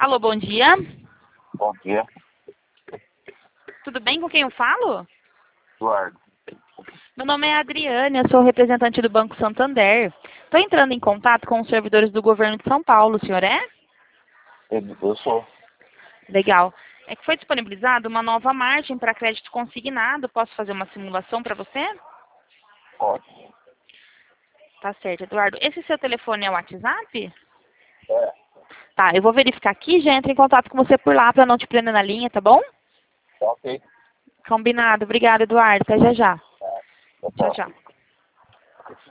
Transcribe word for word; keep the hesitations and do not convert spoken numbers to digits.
Alô, bom dia. Bom dia, Tudo bem com quem eu falo? Eduardo. Meu nome é Adriane, eu sou representante do Banco Santander. Estou entrando em contato com os servidores do governo de São Paulo, o senhor é? Eu, eu sou. Legal. É que foi disponibilizada uma nova margem para crédito consignado. Posso fazer uma simulação para você? Pode. Tá certo, Eduardo. Esse seu telefone é o WhatsApp? É, Tá, eu vou verificar aqui e já entro em contato com você por lá para não te prender na linha, tá bom? tá ok. Combinado. Obrigada, Eduardo. Até já já. Tá, Tchau, tchau. tchau.